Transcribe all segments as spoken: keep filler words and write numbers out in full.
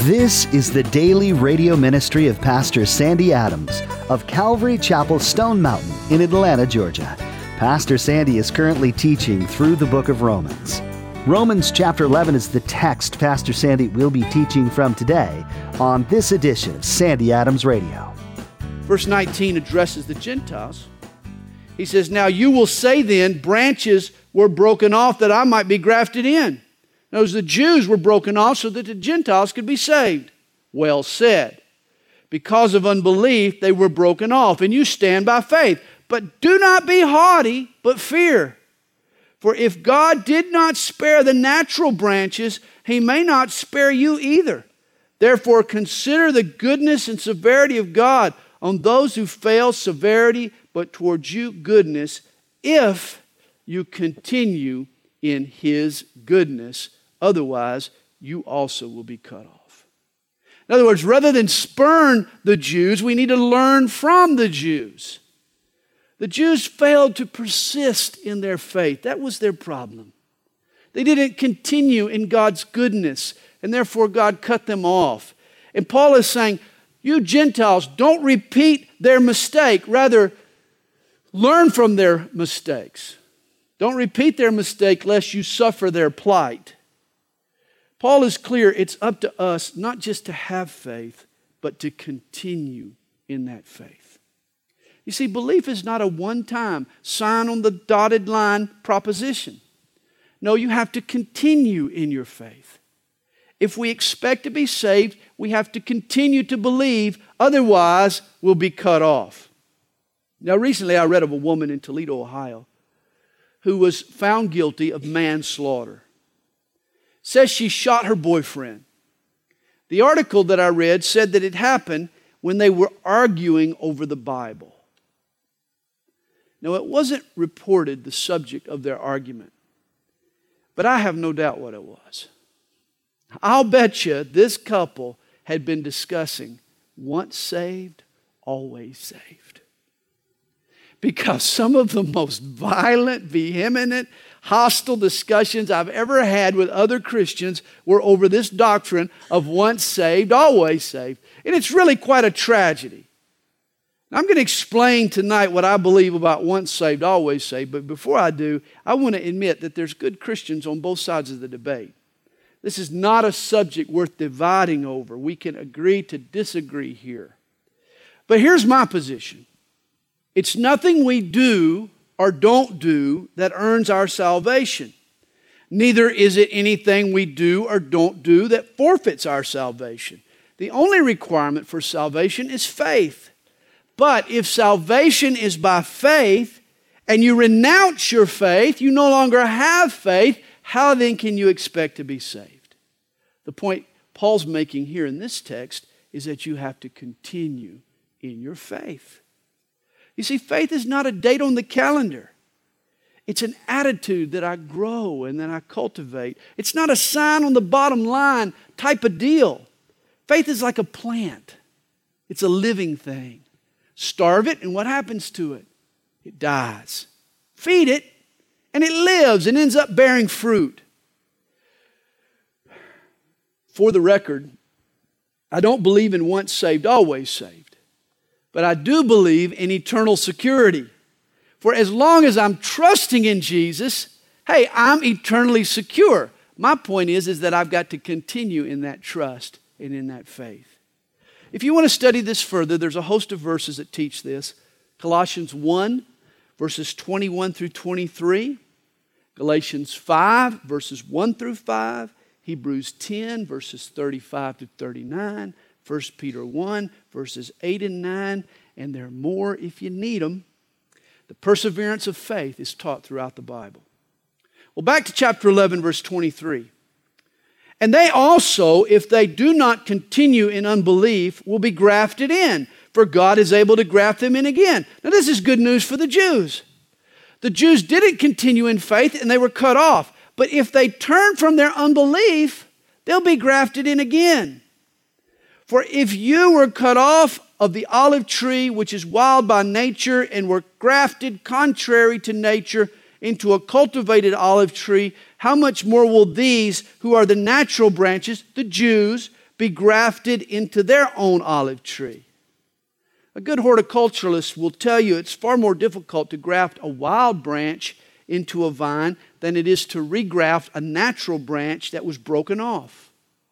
This is the daily radio ministry of Pastor Sandy Adams of Calvary Chapel Stone Mountain in Atlanta, Georgia. Pastor Sandy is currently teaching through the book of Romans. Romans chapter eleven is the text Pastor Sandy will be teaching from today on this edition of Sandy Adams Radio. Verse nineteen addresses the Gentiles. He says, "Now you will say then, branches were broken off that I might be grafted in." Notice the Jews were broken off so that the Gentiles could be saved. Well said. Because of unbelief, they were broken off, and you stand by faith. But do not be haughty, but fear. For if God did not spare the natural branches, He may not spare you either. Therefore consider the goodness and severity of God on those who fail severity, but towards you goodness, if you continue in His goodness. Otherwise, you also will be cut off. In other words, rather than spurn the Jews, we need to learn from the Jews. The Jews failed to persist in their faith. That was their problem. They didn't continue in God's goodness, and therefore God cut them off. And Paul is saying, you Gentiles, don't repeat their mistake. Rather, learn from their mistakes. Don't repeat their mistake lest you suffer their plight. Paul is clear, it's up to us not just to have faith, but to continue in that faith. You see, belief is not a one-time sign on the dotted line proposition. No, you have to continue in your faith. If we expect to be saved, we have to continue to believe, otherwise we'll be cut off. Now, recently I read of a woman in Toledo, Ohio, who was found guilty of manslaughter. Says she shot her boyfriend. The article that I read said that it happened when they were arguing over the Bible. Now, it wasn't reported the subject of their argument, but I have no doubt what it was. I'll bet you this couple had been discussing once saved, always saved. Because some of the most violent, vehement, hostile discussions I've ever had with other Christians were over this doctrine of once saved, always saved. And it's really quite a tragedy. Now, I'm going to explain tonight what I believe about once saved, always saved. But before I do, I want to admit that there's good Christians on both sides of the debate. This is not a subject worth dividing over. We can agree to disagree here. But here's my position. It's nothing we do or don't do that earns our salvation. Neither is it anything we do or don't do that forfeits our salvation. The only requirement for salvation is faith. But if salvation is by faith and you renounce your faith, you no longer have faith, how then can you expect to be saved? The point Paul's making here in this text is that you have to continue in your faith. You see, faith is not a date on the calendar. It's an attitude that I grow and that I cultivate. It's not a sign on the bottom line type of deal. Faith is like a plant. It's a living thing. Starve it, and what happens to it? It dies. Feed it, and it lives and ends up bearing fruit. For the record, I don't believe in once saved, always saved. But I do believe in eternal security. For as long as I'm trusting in Jesus, hey, I'm eternally secure. My point is, is that I've got to continue in that trust and in that faith. If you want to study this further, there's a host of verses that teach this. Colossians one, verses twenty-one through twenty-three. Galatians five, verses one through five. Hebrews ten, verses thirty-five to thirty-nine. First Peter one, verses eight and nine, and there are more if you need them. The perseverance of faith is taught throughout the Bible. Well, back to chapter eleven, verse twenty-three. And they also, if they do not continue in unbelief, will be grafted in, for God is able to graft them in again. Now, this is good news for the Jews. The Jews didn't continue in faith and they were cut off. But if they turn from their unbelief, they'll be grafted in again. For if you were cut off of the olive tree, which is wild by nature, and were grafted contrary to nature into a cultivated olive tree, how much more will these, who are the natural branches, the Jews, be grafted into their own olive tree. A good horticulturalist will tell you it's far more difficult to graft a wild branch into a vine than it is to regraft a natural branch that was broken off.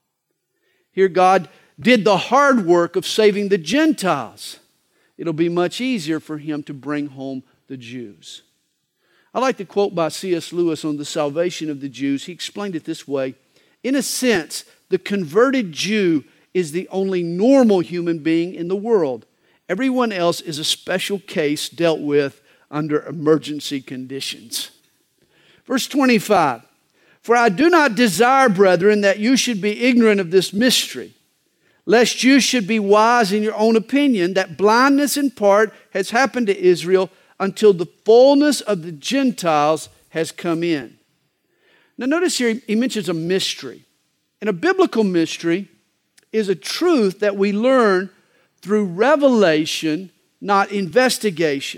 Here God did the hard work of saving the Gentiles. It'll be much easier for Him to bring home the Jews. I like the quote by C S Lewis on the salvation of the Jews. He explained it this way: in a sense, the converted Jew is the only normal human being in the world. Everyone else is a special case dealt with under emergency conditions. Verse twenty-five, for I do not desire, brethren, that you should be ignorant of this mystery, lest you should be wise in your own opinion, that blindness in part has happened to Israel until the fullness of the Gentiles has come in. Now notice here he mentions a mystery. And a biblical mystery is a truth that we learn through revelation, not investigation.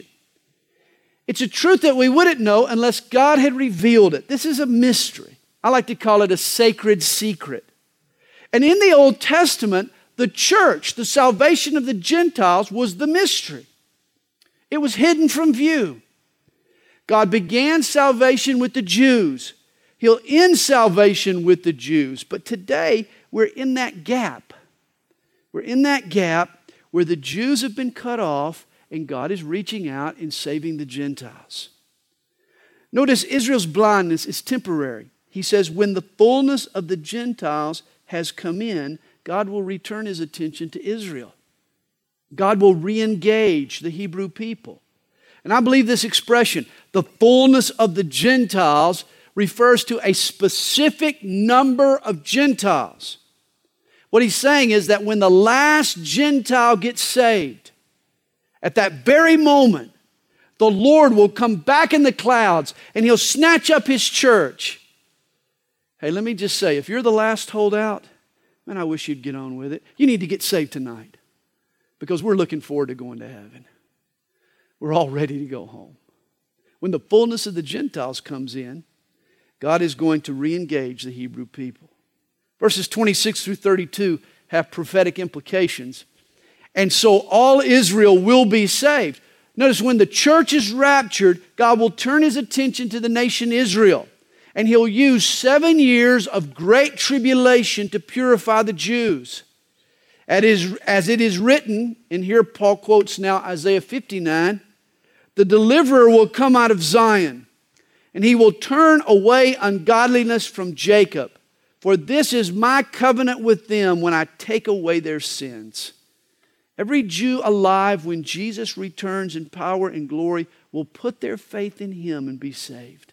It's a truth that we wouldn't know unless God had revealed it. This is a mystery. I like to call it a sacred secret. And in the Old Testament, the church, the salvation of the Gentiles, was the mystery. It was hidden from view. God began salvation with the Jews. He'll end salvation with the Jews. But today, we're in that gap. We're in that gap where the Jews have been cut off and God is reaching out and saving the Gentiles. Notice Israel's blindness is temporary. He says, when the fullness of the Gentiles has come in, God will return His attention to Israel. God will re-engage the Hebrew people. And I believe this expression, the fullness of the Gentiles, refers to a specific number of Gentiles. What he's saying is that when the last Gentile gets saved, at that very moment, the Lord will come back in the clouds and He'll snatch up His church. Hey, let me just say, if you're the last holdout, man, I wish you'd get on with it. You need to get saved tonight because we're looking forward to going to heaven. We're all ready to go home. When the fullness of the Gentiles comes in, God is going to re-engage the Hebrew people. Verses twenty-six through thirty-two have prophetic implications. And so all Israel will be saved. Notice when the church is raptured, God will turn His attention to the nation Israel. And He'll use seven years of great tribulation to purify the Jews. As it is written, and here Paul quotes now Isaiah fifty-nine, the deliverer will come out of Zion, and He will turn away ungodliness from Jacob. For this is my covenant with them when I take away their sins. Every Jew alive when Jesus returns in power and glory will put their faith in Him and be saved.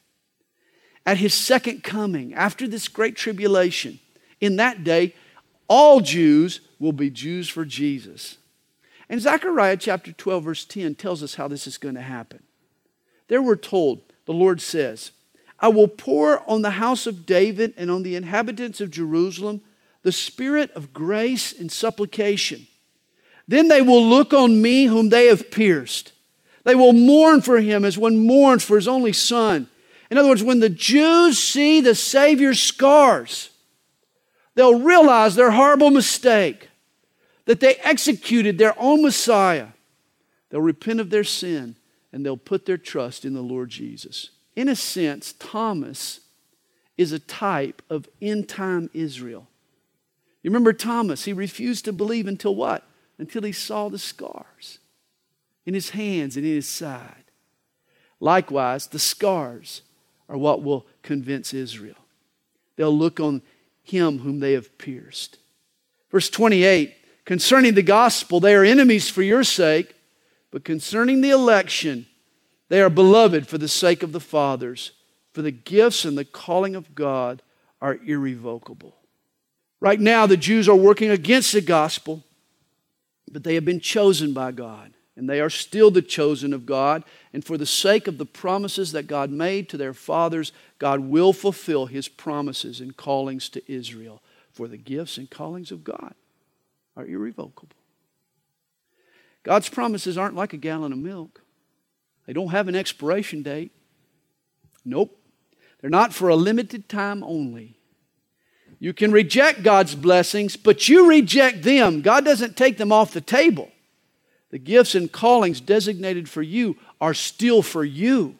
At His second coming, after this great tribulation, in that day, all Jews will be Jews for Jesus. And Zechariah chapter twelve verse ten tells us how this is going to happen. There we're told, the Lord says, I will pour on the house of David and on the inhabitants of Jerusalem the spirit of grace and supplication. Then they will look on me whom they have pierced. They will mourn for Him as one mourns for his only son. In other words, when the Jews see the Savior's scars, they'll realize their horrible mistake, that they executed their own Messiah. They'll repent of their sin and they'll put their trust in the Lord Jesus. In a sense, Thomas is a type of end-time Israel. You remember Thomas, he refused to believe until what? Until he saw the scars in his hands and in his side. Likewise, the scars are what will convince Israel. They'll look on Him whom they have pierced. Verse twenty-eight, concerning the gospel, they are enemies for your sake, but concerning the election, they are beloved for the sake of the fathers, for the gifts and the calling of God are irrevocable. Right now, the Jews are working against the gospel, but they have been chosen by God, and they are still the chosen of God. And for the sake of the promises that God made to their fathers, God will fulfill His promises and callings to Israel. For the gifts and callings of God are irrevocable. God's promises aren't like a gallon of milk. They don't have an expiration date. Nope. They're not for a limited time only. You can reject God's blessings, but you reject them. God doesn't take them off the table. The gifts and callings designated for you are still for you.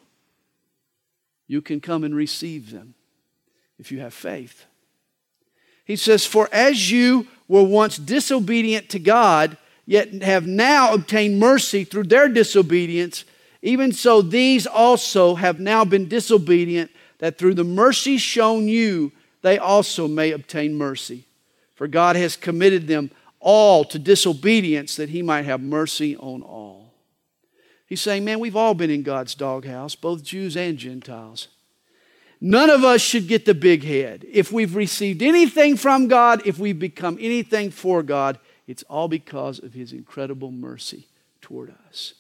You can come and receive them if you have faith. He says, for as you were once disobedient to God, yet have now obtained mercy through their disobedience, even so these also have now been disobedient, that through the mercy shown you, they also may obtain mercy. For God has committed them all to disobedience, that He might have mercy on all. He's saying, man, we've all been in God's doghouse, both Jews and Gentiles. None of us should get the big head. If we've received anything from God, if we've become anything for God, it's all because of His incredible mercy toward us.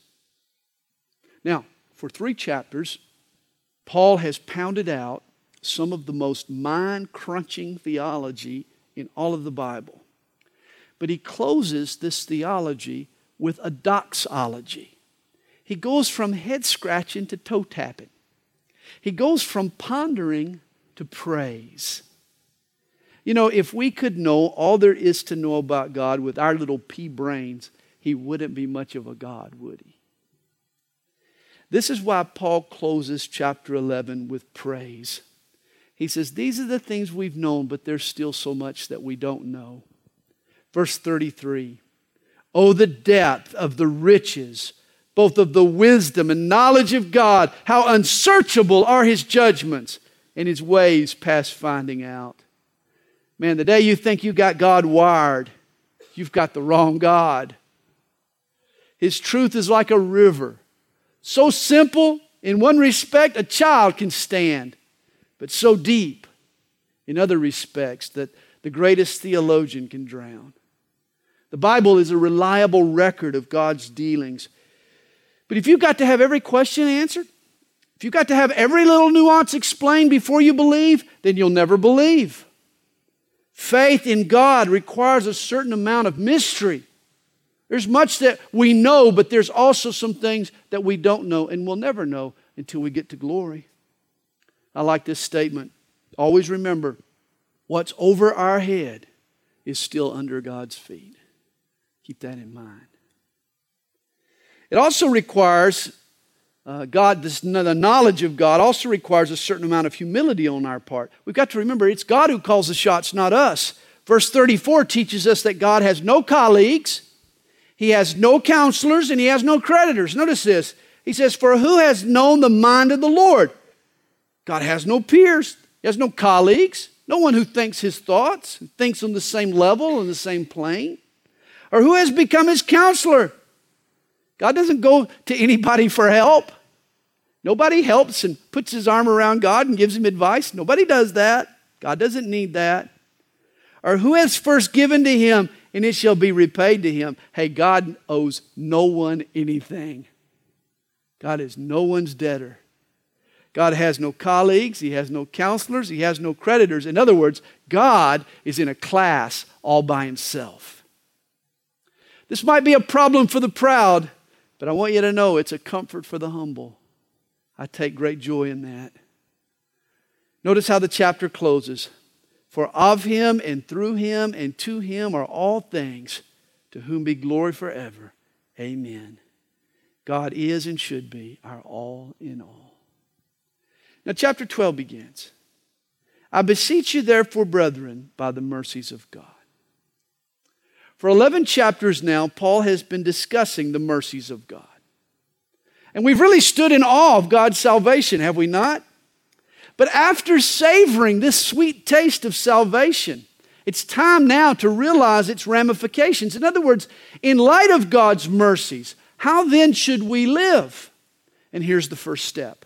Now, for three chapters, Paul has pounded out some of the most mind-crunching theology in all of the Bible. But he closes this theology with a doxology. He goes from head-scratching to toe-tapping. He goes from pondering to praise. You know, if we could know all there is to know about God with our little pea brains, He wouldn't be much of a God, would He? This is why Paul closes chapter eleven with praise. He says, these are the things we've known, but there's still so much that we don't know. Verse thirty-three, oh, the depth of the riches, both of the wisdom and knowledge of God. How unsearchable are His judgments, and His ways past finding out. Man, the day you think you got God wired, you've got the wrong God. His truth is like a river. So simple, in one respect, a child can stand, but so deep in other respects that the greatest theologian can drown. The Bible is a reliable record of God's dealings. But if you've got to have every question answered, if you've got to have every little nuance explained before you believe, then you'll never believe. Faith in God requires a certain amount of mystery. There's much that we know, but there's also some things that we don't know and we'll never know until we get to glory. I like this statement. Always remember, what's over our head is still under God's feet. Keep that in mind. It also requires, uh, God, this, the knowledge of God also requires a certain amount of humility on our part. We've got to remember, it's God who calls the shots, not us. Verse thirty-four teaches us that God has no colleagues, He has no counselors, and He has no creditors. Notice this. He says, for who has known the mind of the Lord? God has no peers. He has no colleagues. No one who thinks His thoughts, who thinks on the same level, on the same plane. Or who has become His counselor? God doesn't go to anybody for help. Nobody helps and puts his arm around God and gives Him advice. Nobody does that. God doesn't need that. Or who has first given to Him, and it shall be repaid to him. Hey, God owes no one anything. God is no one's debtor. God has no colleagues. He has no counselors. He has no creditors. In other words, God is in a class all by Himself. This might be a problem for the proud, but I want you to know it's a comfort for the humble. I take great joy in that. Notice how the chapter closes. For of Him and through Him and to Him are all things, to whom be glory forever. Amen. God is and should be our all in all. Now chapter twelve begins. I beseech you therefore, brethren, by the mercies of God. For eleven chapters now, Paul has been discussing the mercies of God. And we've really stood in awe of God's salvation, have we not? But after savoring this sweet taste of salvation, it's time now to realize its ramifications. In other words, in light of God's mercies, how then should we live? And here's the first step.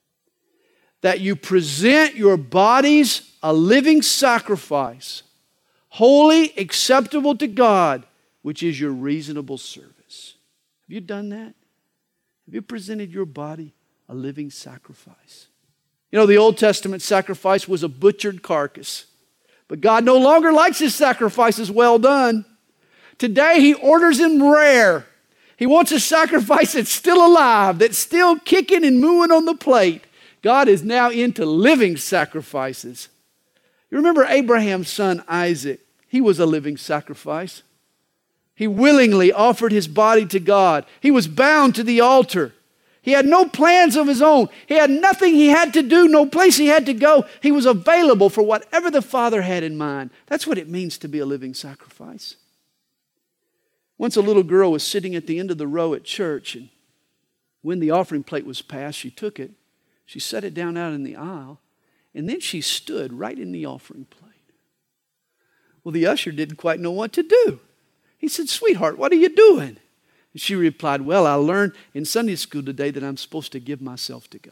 That you present your bodies a living sacrifice, holy, acceptable to God, which is your reasonable service. Have you done that? Have you presented your body a living sacrifice? You know, the Old Testament sacrifice was a butchered carcass. But God no longer likes His sacrifices well done. Today He orders them rare. He wants a sacrifice that's still alive, that's still kicking and mooing on the plate. God is now into living sacrifices. You remember Abraham's son Isaac. He was a living sacrifice. He willingly offered his body to God. He was bound to the altar. He had no plans of his own. He had nothing he had to do, no place he had to go. He was available for whatever the Father had in mind. That's what it means to be a living sacrifice. Once a little girl was sitting at the end of the row at church, and when the offering plate was passed, she took it, she set it down out in the aisle, and then she stood right in the offering plate. Well, the usher didn't quite know what to do. He said, "Sweetheart, what are you doing?" And she replied, "Well, I learned in Sunday school today that I'm supposed to give myself to God."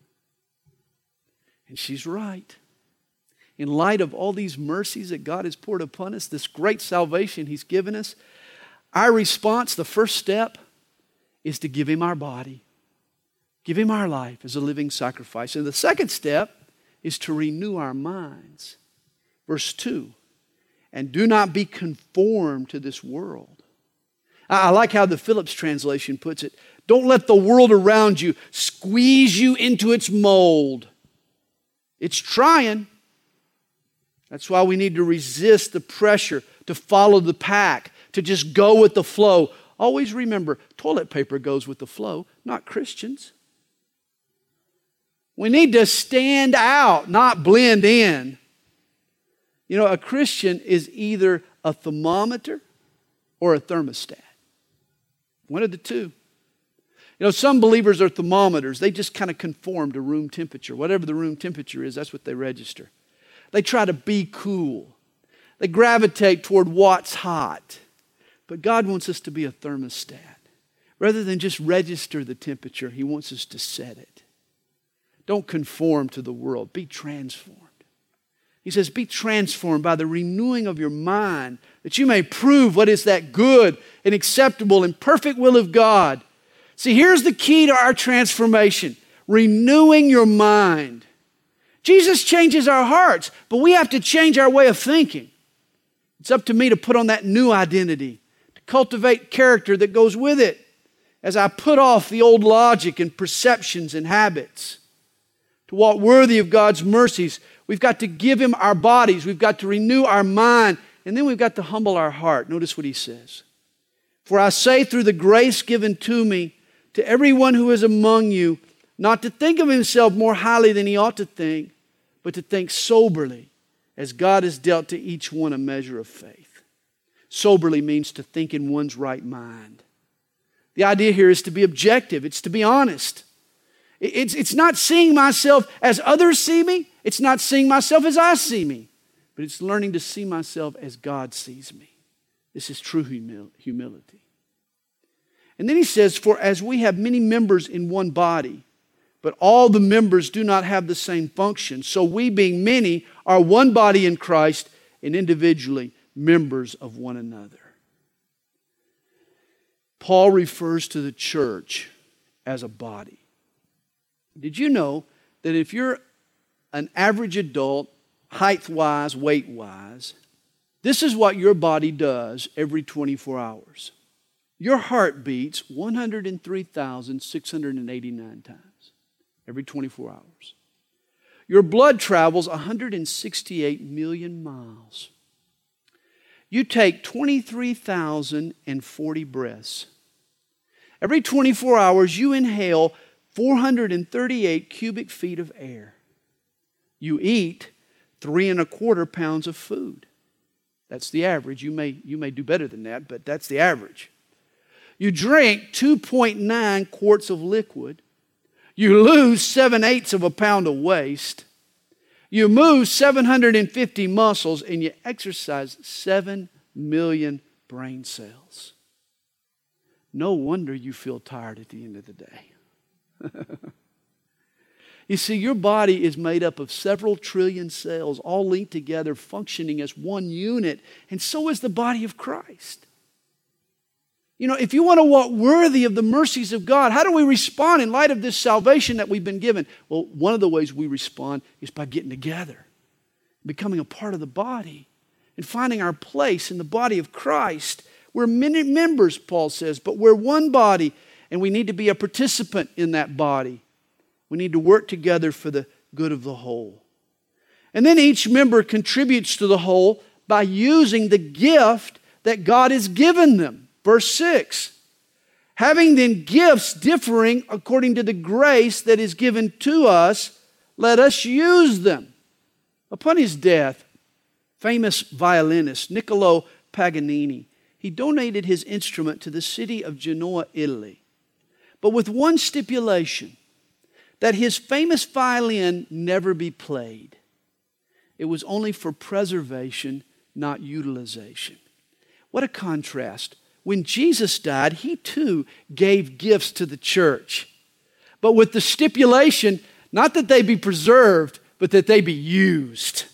And she's right. In light of all these mercies that God has poured upon us, this great salvation He's given us, our response, the first step, is to give Him our body. Give Him our life as a living sacrifice. And the second step is to renew our minds. Verse two, "And do not be conformed to this world." I like how the Phillips translation puts it. Don't let the world around you squeeze you into its mold. It's trying. That's why we need to resist the pressure to follow the pack, to just go with the flow. Always remember, toilet paper goes with the flow, not Christians. We need to stand out, not blend in. You know, a Christian is either a thermometer or a thermostat. One of the two. You know, some believers are thermometers. They just kind of conform to room temperature. Whatever the room temperature is, that's what they register. They try to be cool. They gravitate toward what's hot. But God wants us to be a thermostat. Rather than just register the temperature, He wants us to set it. Don't conform to the world. Be transformed. He says, be transformed by the renewing of your mind, that you may prove what is that good and acceptable and perfect will of God. See, here's the key to our transformation. Renewing your mind. Jesus changes our hearts, but we have to change our way of thinking. It's up to me to put on that new identity, to cultivate character that goes with it as I put off the old logic and perceptions and habits. To walk worthy of God's mercies, we've got to give Him our bodies. We've got to renew our mind. And then we've got to humble our heart. Notice what He says. "For I say through the grace given to me, to everyone who is among you, not to think of himself more highly than he ought to think, but to think soberly, as God has dealt to each one a measure of faith." Soberly means to think in one's right mind. The idea here is to be objective. It's to be honest. It's, it's not seeing myself as others see me. It's not seeing myself as I see me. But it's learning to see myself as God sees me. This is true humil- humility. And then he says, "For as we have many members in one body, but all the members do not have the same function, so we being many are one body in Christ and individually members of one another." Paul refers to the church as a body. Did you know that if you're an average adult, height-wise, weight-wise, this is what your body does every twenty-four hours. Your heart beats one hundred three thousand six hundred eighty-nine times every twenty-four hours. Your blood travels one hundred sixty-eight million miles. You take twenty-three thousand forty breaths. Every twenty-four hours, you inhale four hundred thirty-eight cubic feet of air. You eat three and a quarter pounds of food. That's the average. You may, you may do better than that, but that's the average. You drink two point nine quarts of liquid. You lose seven-eighths of a pound of waste. You move seven hundred fifty muscles, and you exercise seven million brain cells. No wonder you feel tired at the end of the day. You see, your body is made up of several trillion cells, all linked together, functioning as one unit, and so is the body of Christ. You know, if you want to walk worthy of the mercies of God, how do we respond in light of this salvation that we've been given? Well, one of the ways we respond is by getting together, becoming a part of the body, and finding our place in the body of Christ. We're many members, Paul says, but we're one body, and we need to be a participant in that body. We need to work together for the good of the whole. And then each member contributes to the whole by using the gift that God has given them. Verse six. Having then gifts differing according to the grace that is given to us, let us use them. Upon his death, famous violinist Niccolo Paganini, he donated his instrument to the city of Genoa, Italy, but with one stipulation, that his famous violin never be played. It was only for preservation, not utilization. What a contrast. When Jesus died, he too gave gifts to the church, but with the stipulation, not that they be preserved, but that they be used.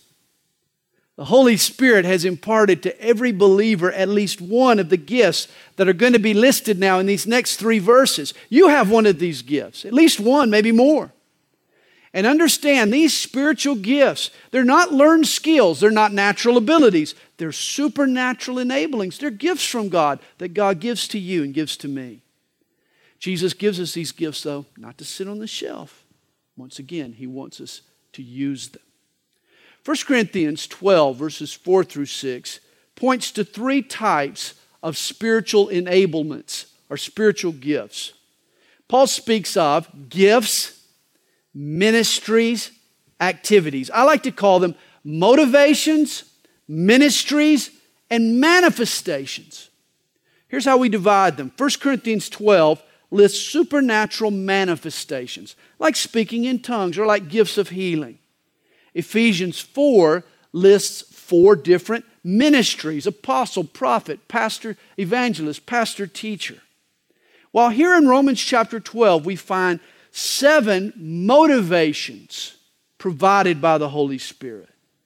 The Holy Spirit has imparted to every believer at least one of the gifts that are going to be listed now in these next three verses. You have one of these gifts, at least one, maybe more. And understand, these spiritual gifts, they're not learned skills, they're not natural abilities, they're supernatural enablings. They're gifts from God that God gives to you and gives to me. Jesus gives us these gifts, though, not to sit on the shelf. Once again, He wants us to use them. First Corinthians twelve, verses four through six, points to three types of spiritual enablements or spiritual gifts. Paul speaks of gifts, ministries, activities. I like to call them motivations, ministries, and manifestations. Here's how we divide them. First Corinthians twelve lists supernatural manifestations, like speaking in tongues or like gifts of healing. Ephesians four lists four different ministries: apostle, prophet, pastor, evangelist, pastor, teacher. While here in Romans chapter twelve, we find seven motivations provided by the Holy Spirit.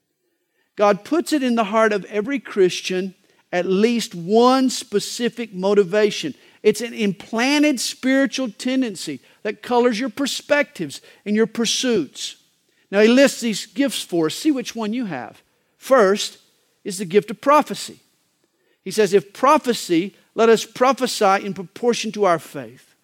God puts it in the heart of every Christian at least one specific motivation. It's an implanted spiritual tendency that colors your perspectives and your pursuits. Now, he lists these gifts for us. See which one you have. First is the gift of prophecy. He says, if prophecy, let us prophesy in proportion to our faith.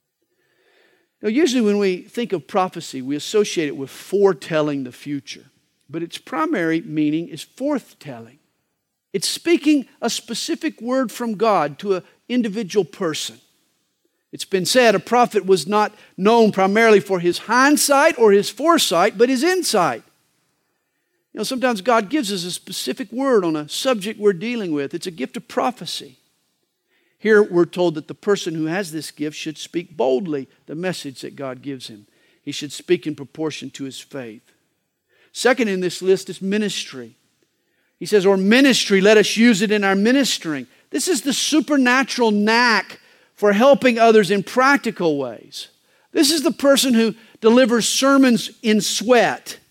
Now, usually when we think of prophecy, we associate it with foretelling the future. But its primary meaning is forthtelling. It's speaking a specific word from God to an individual person. It's been said a prophet was not known primarily for his hindsight or his foresight, but his insight. You know, sometimes God gives us a specific word on a subject we're dealing with. It's a gift of prophecy. Here we're told that the person who has this gift should speak boldly the message that God gives him. He should speak in proportion to his faith. Second in this list is ministry. He says, or ministry, let us use it in our ministering. This is the supernatural knack for helping others in practical ways. This is the person who delivers sermons in sweat.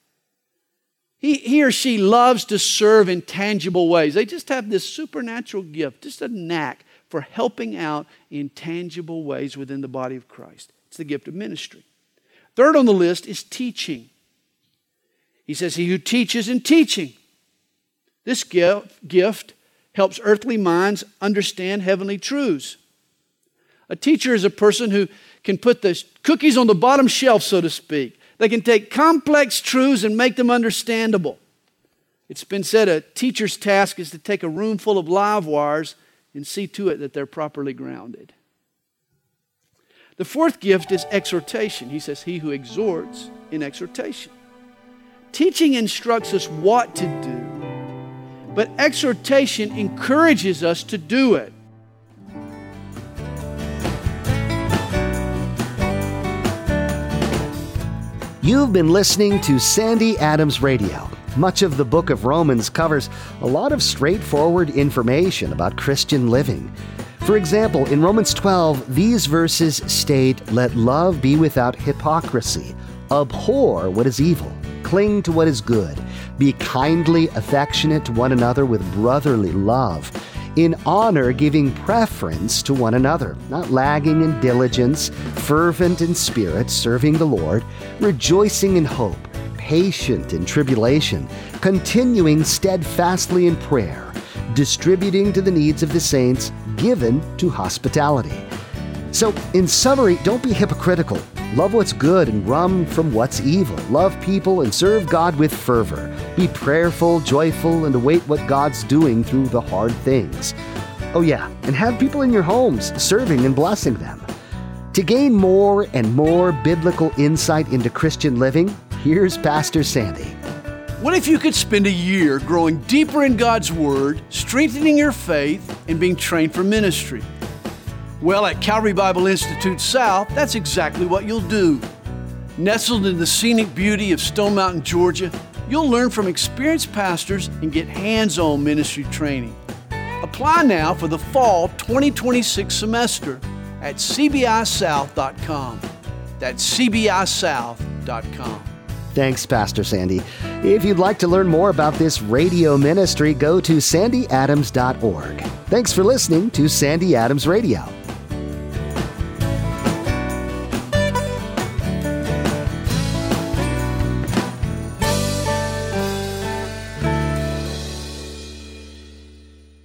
He, he or she loves to serve in tangible ways. They just have this supernatural gift, just a knack for helping out in tangible ways within the body of Christ. It's the gift of ministry. Third on the list is teaching. He says, he who teaches in teaching. This gift, gift helps earthly minds understand heavenly truths. A teacher is a person who can put the cookies on the bottom shelf, so to speak. They can take complex truths and make them understandable. It's been said a teacher's task is to take a room full of live wires and see to it that they're properly grounded. The fourth gift is exhortation. He says, he who exhorts in exhortation. Teaching instructs us what to do, but exhortation encourages us to do it. You've been listening to Sandy Adams Radio. Much of the book of Romans covers a lot of straightforward information about Christian living. For example, in Romans twelve, these verses state, "Let love be without hypocrisy. Abhor what is evil. Cling to what is good. Be kindly affectionate to one another with brotherly love. In honor, giving preference to one another, not lagging in diligence, fervent in spirit, serving the Lord, rejoicing in hope, patient in tribulation, continuing steadfastly in prayer, distributing to the needs of the saints, given to hospitality." So, in summary, don't be hypocritical. Love what's good and run from what's evil. Love people and serve God with fervor. Be prayerful, joyful, and await what God's doing through the hard things. Oh yeah, and have people in your homes serving and blessing them. To gain more and more biblical insight into Christian living, here's Pastor Sandy. What if you could spend a year growing deeper in God's Word, strengthening your faith, and being trained for ministry? Well, at Calvary Bible Institute South, that's exactly what you'll do. Nestled in the scenic beauty of Stone Mountain, Georgia, you'll learn from experienced pastors and get hands-on ministry training. Apply now for the fall twenty twenty-six semester at c b i south dot com. That's c b i south dot com. Thanks, Pastor Sandy. If you'd like to learn more about this radio ministry, go to sandy adams dot org. Thanks for listening to Sandy Adams Radio.